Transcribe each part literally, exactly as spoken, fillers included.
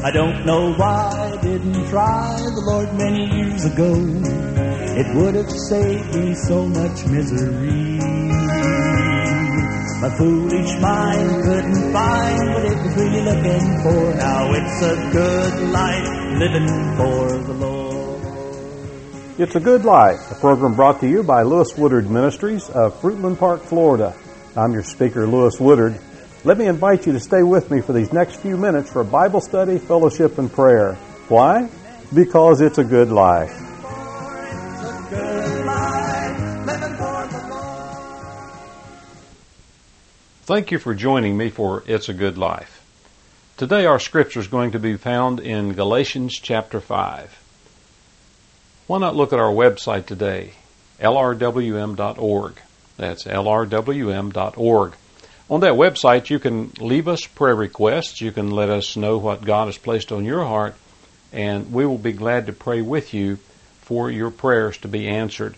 I don't know why I didn't try the Lord many years ago. It would have saved me so much misery. My foolish mind couldn't find what it was really looking for. Now it's a good life living for the Lord. It's a Good Life, a program brought to you by Lewis Woodard Ministries of Fruitland Park, Florida. I'm your speaker, Lewis Woodard. Let me invite you to stay with me for these next few minutes for Bible study, fellowship, and prayer. Why? Because it's a good life. Thank you for joining me for It's a Good Life. Today our scripture is going to be found in Galatians chapter five. Why not look at our website today, L R W M dot org. That's L R W M dot org. On that website, you can leave us prayer requests. You can let us know what God has placed on your heart, and we will be glad to pray with you for your prayers to be answered.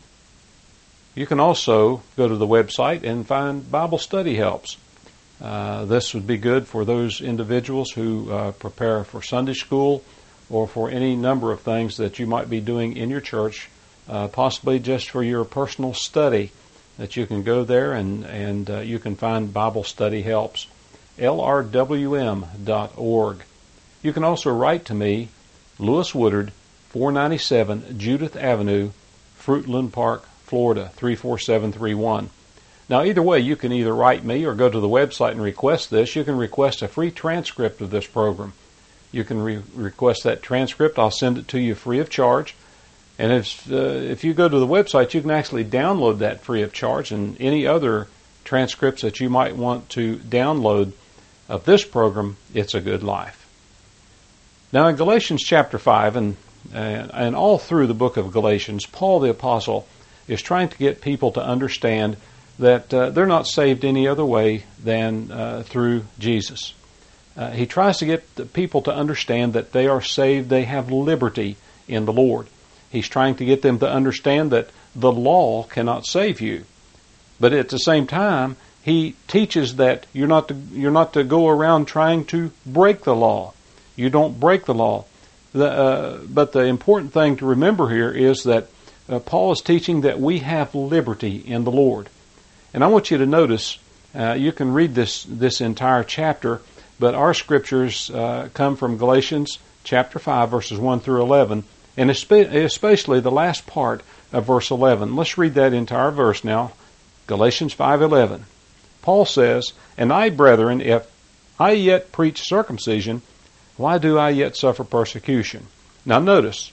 You can also go to the website and find Bible study helps. Uh, this would be good for those individuals who uh, prepare for Sunday school or for any number of things that you might be doing in your church, uh, possibly just for your personal study, that you can go there and, and uh, you can find Bible study helps. L R W M dot org. You can also write to me, Lewis Woodard, four ninety-seven Judith Avenue, Fruitland Park, Florida, three four seven three one. Now, either way, you can either write me or go to the website and request this. You can request a free transcript of this program. You can re- request that transcript. I'll send it to you free of charge. And if uh, if you go to the website, you can actually download that free of charge, and any other transcripts that you might want to download of this program, It's a Good Life. Now, in Galatians chapter five, and, and, and all through the book of Galatians, Paul the Apostle is trying to get people to understand that uh, they're not saved any other way than uh, through Jesus. Uh, he tries to get the people to understand that they are saved, they have liberty in the Lord. He's trying to get them to understand that the law cannot save you. But at the same time, he teaches that you're not to, you're not to go around trying to break the law. You don't break the law. The, uh, but the important thing to remember here is that uh, Paul is teaching that we have liberty in the Lord. And I want you to notice, uh, you can read this, this entire chapter, but our scriptures uh, come from Galatians chapter five, verses one through eleven. And especially the last part of verse eleven. Let's read that entire verse now. Galatians five eleven. Paul says, "And I, brethren, if I yet preach circumcision, why do I yet suffer persecution?" Now notice,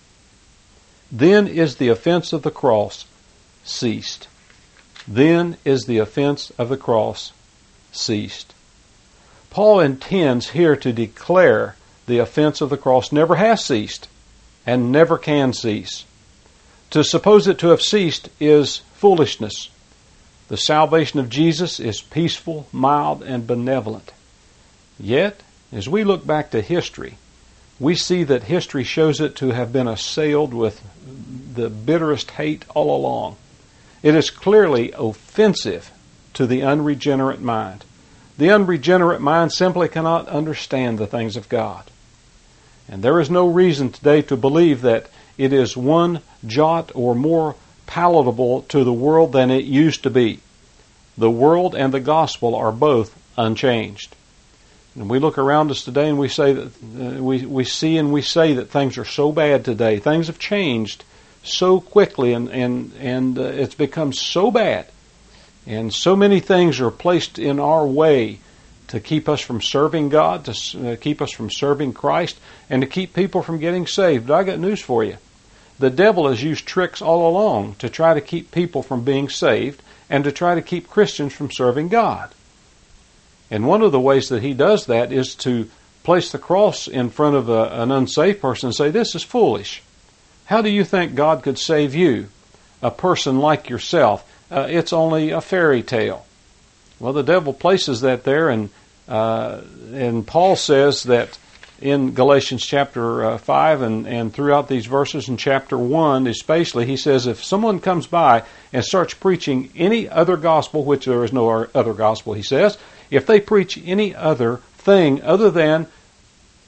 then is the offense of the cross ceased. Then is the offense of the cross ceased. Paul intends here to declare the offense of the cross never has ceased and never can cease. To suppose it to have ceased is foolishness. The salvation of Jesus is peaceful, mild, and benevolent. Yet, as we look back to history, we see that history shows it to have been assailed with the bitterest hate all along. It is clearly offensive to the unregenerate mind. The unregenerate mind simply cannot understand the things of God. And there is no reason today to believe that it is one jot or more palatable to the world than it used to be. The world and the gospel are both unchanged. And we look around us today and we say that uh, we we see and we say that things are so bad today. Things have changed so quickly, and and and uh, it's become so bad, and so many things are placed in our way to keep us from serving God, to uh, keep us from serving Christ, and to keep people from getting saved. But I got news for you. The devil has used tricks all along to try to keep people from being saved and to try to keep Christians from serving God. And one of the ways that he does that is to place the cross in front of a, an unsaved person and say, "This is foolish. How do you think God could save you, a person like yourself? Uh, it's only a fairy tale." Well, the devil places that there, and uh, and Paul says that in Galatians chapter uh, five and, and throughout these verses in chapter one especially, he says if someone comes by and starts preaching any other gospel, which there is no other gospel, he says, if they preach any other thing other than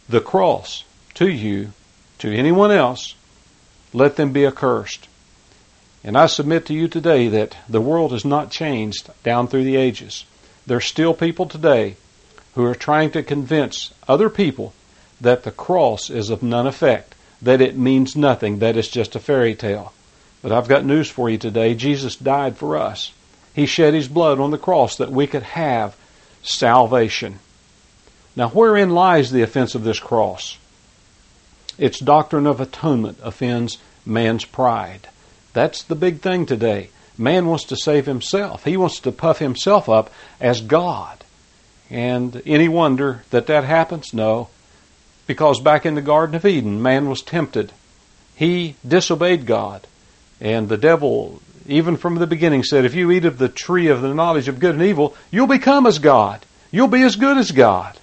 the cross to you, to anyone else, let them be accursed. And I submit to you today that the world has not changed down through the ages. There's still people today who are trying to convince other people that the cross is of none effect, that it means nothing, that it's just a fairy tale. But I've got news for you today. Jesus died for us. He shed His blood on the cross that we could have salvation. Now, wherein lies the offense of this cross? Its doctrine of atonement offends man's pride. That's the big thing today. Man wants to save himself. He wants to puff himself up as God. And any wonder that that happens? No. Because back in the Garden of Eden, man was tempted. He disobeyed God. And the devil, even from the beginning, said, if you eat of the tree of the knowledge of good and evil, you'll become as God. You'll be as good as God.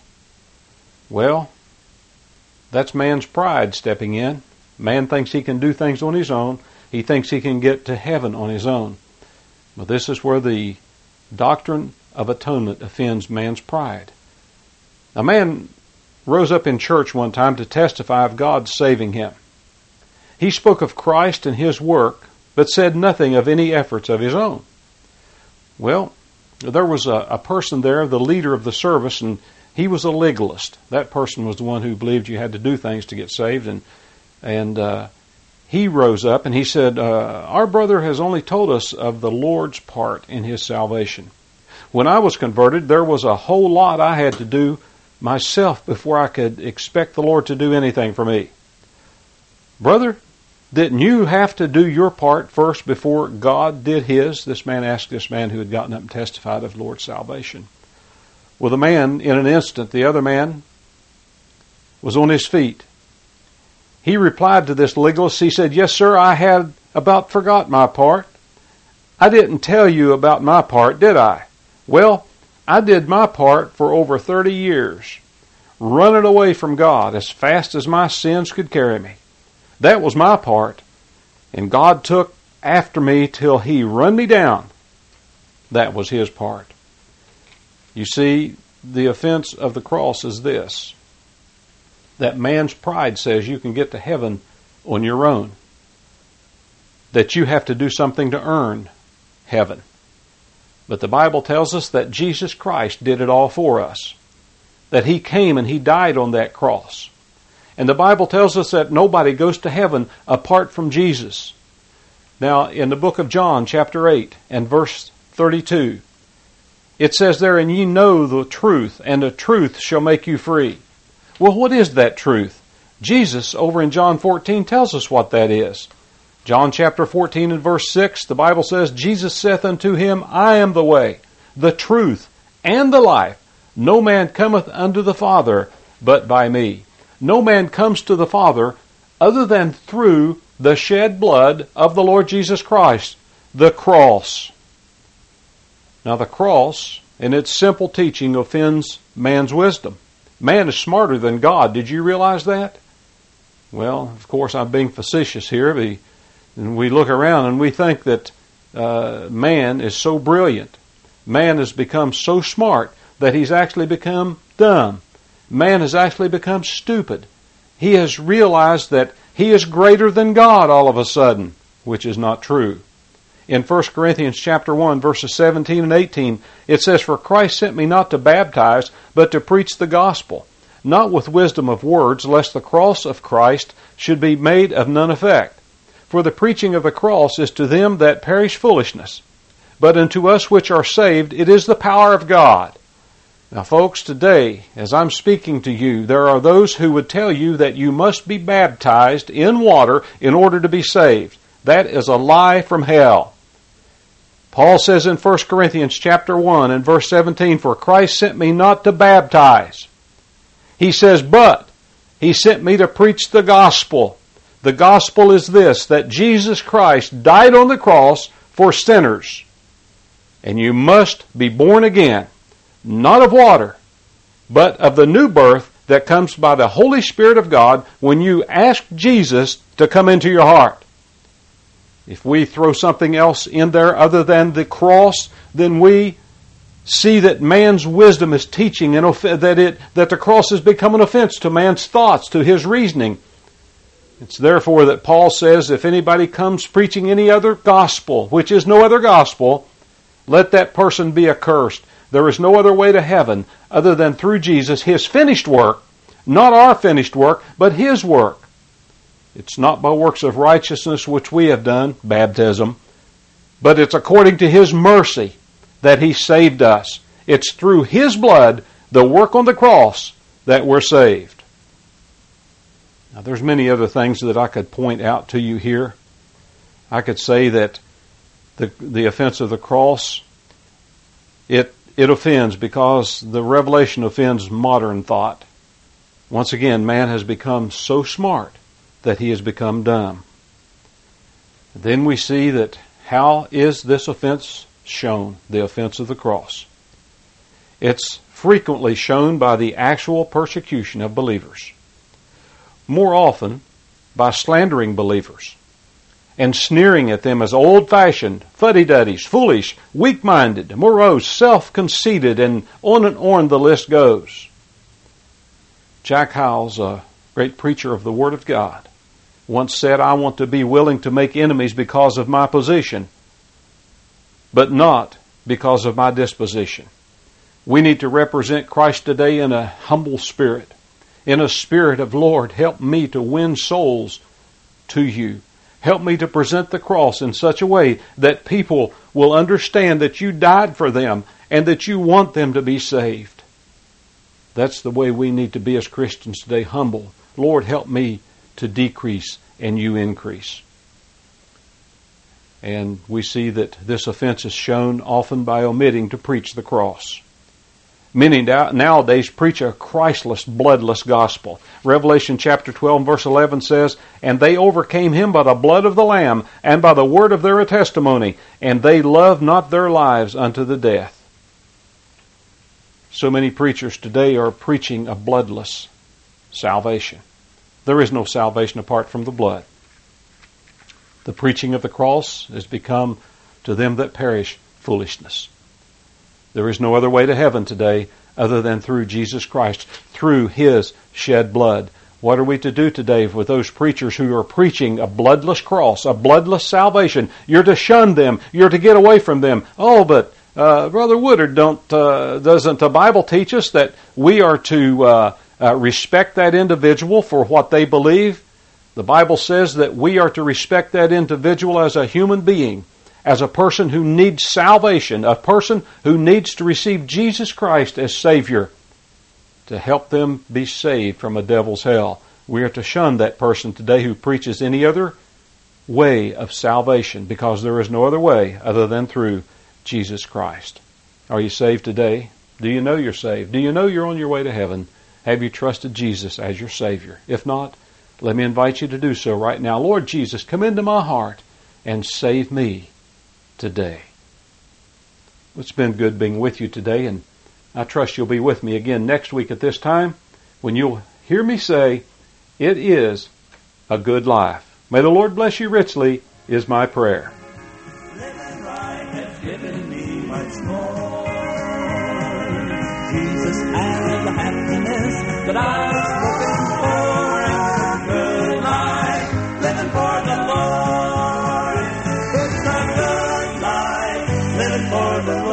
Well, that's man's pride stepping in. Man thinks he can do things on his own. He thinks he can get to heaven on his own. But this is where the doctrine of atonement offends man's pride. A man rose up in church one time to testify of God saving him. He spoke of Christ and His work, but said nothing of any efforts of his own. Well, there was a, a person there, the leader of the service, and he was a legalist. That person was the one who believed you had to do things to get saved, and and uh, he rose up and he said, uh, our brother has only told us of the Lord's part in His salvation. When I was converted, there was a whole lot I had to do myself before I could expect the Lord to do anything for me. Brother, didn't you have to do your part first before God did His? This man asked this man who had gotten up and testified of the Lord's salvation. Well, the man, in an instant, the other man was on his feet. He replied to this legalist. He said, yes, sir, I had about forgot my part. I didn't tell you about my part, did I? Well, I did my part for over thirty years, running away from God as fast as my sins could carry me. That was my part. And God took after me till He run me down. That was His part. You see, the offense of the cross is this: that man's pride says you can get to heaven on your own, that you have to do something to earn heaven. But the Bible tells us that Jesus Christ did it all for us, that He came and He died on that cross. And the Bible tells us that nobody goes to heaven apart from Jesus. Now, in the book of John, chapter eight, and verse thirty-two, it says there, and ye know the truth, and the truth shall make you free. Well, what is that truth? Jesus, over in John fourteen, tells us what that is. John chapter fourteen and verse six, the Bible says, Jesus saith unto him, I am the way, the truth, and the life. No man cometh unto the Father but by me. No man comes to the Father other than through the shed blood of the Lord Jesus Christ, the cross. Now the cross, in its simple teaching, offends man's wisdom. Man is smarter than God. Did you realize that? Well, of course, I'm being facetious here. We, and we look around and we think that uh, man is so brilliant. Man has become so smart that he's actually become dumb. Man has actually become stupid. He has realized that he is greater than God all of a sudden, which is not true. In First Corinthians chapter one, verses seventeen and eighteen, it says, for Christ sent me not to baptize, but to preach the gospel, not with wisdom of words, lest the cross of Christ should be made of none effect. For the preaching of the cross is to them that perish foolishness, but unto us which are saved it is the power of God. Now, folks, today, as I'm speaking to you, there are those who would tell you that you must be baptized in water in order to be saved. That is a lie from hell. Paul says in First Corinthians chapter one and verse seventeen, for Christ sent me not to baptize. He says, but He sent me to preach the gospel. The gospel is this, that Jesus Christ died on the cross for sinners. And you must be born again. Not of water, but of the new birth that comes by the Holy Spirit of God when you ask Jesus to come into your heart. If we throw something else in there other than the cross, then we see that man's wisdom is teaching and off- that it that the cross has become an offense to man's thoughts, to his reasoning. It's therefore that Paul says, if anybody comes preaching any other gospel, which is no other gospel, let that person be accursed. There is no other way to heaven other than through Jesus, His finished work, not our finished work, but His work. It's not by works of righteousness which we have done, baptism, but it's according to His mercy that He saved us. It's through His blood, the work on the cross, that we're saved. Now, there's many other things that I could point out to you here. I could say that the the offense of the cross, it it offends because the revelation offends modern thought. Once again, man has become so smart that he has become dumb. Then we see that how is this offense shown, the offense of the cross? It's frequently shown by the actual persecution of believers. More often by slandering believers and sneering at them as old-fashioned, fuddy-duddies, foolish, weak-minded, morose, self-conceited, and on and on the list goes. Jack Hyles, a great preacher of the Word of God, once said, I want to be willing to make enemies because of my position, but not because of my disposition. We need to represent Christ today in a humble spirit, in a spirit of, Lord, help me to win souls to you. Help me to present the cross in such a way that people will understand that you died for them and that you want them to be saved. That's the way we need to be as Christians today, humble. Lord, help me to decrease and you increase. And we see that this offense is shown often by omitting to preach the cross. Many nowadays preach a Christless, bloodless gospel. Revelation chapter twelve, verse eleven says, and they overcame him by the blood of the Lamb and by the word of their testimony, and they loved not their lives unto the death. So many preachers today are preaching a bloodless salvation. There is no salvation apart from the blood. The preaching of the cross has become to them that perish foolishness. There is no other way to heaven today other than through Jesus Christ, through His shed blood. What are we to do today with those preachers who are preaching a bloodless cross, a bloodless salvation? You're to shun them. You're to get away from them. Oh, but uh, Brother Woodard, don't uh, doesn't the Bible teach us that we are to uh, uh, respect that individual for what they believe? The Bible says that we are to respect that individual as a human being, as a person who needs salvation, a person who needs to receive Jesus Christ as Savior to help them be saved from a devil's hell. We are to shun that person today who preaches any other way of salvation, because there is no other way other than through Jesus Christ. Are you saved today? Do you know you're saved? Do you know you're on your way to heaven? Have you trusted Jesus as your Savior? If not, let me invite you to do so right now. Lord Jesus, come into my heart and save me today. It's been good being with you today, and I trust you'll be with me again next week at this time when you'll hear me say, it is a good life. May the Lord bless you richly, is my prayer. Living right has given me much more. Jesus and the happiness that I was looking for. It's a good life, living for the Lord. It's a good life, living for the Lord.